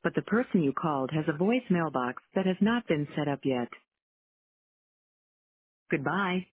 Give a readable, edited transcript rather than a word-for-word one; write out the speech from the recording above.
but the person you called has a voicemail box that has not been set up yet. Goodbye.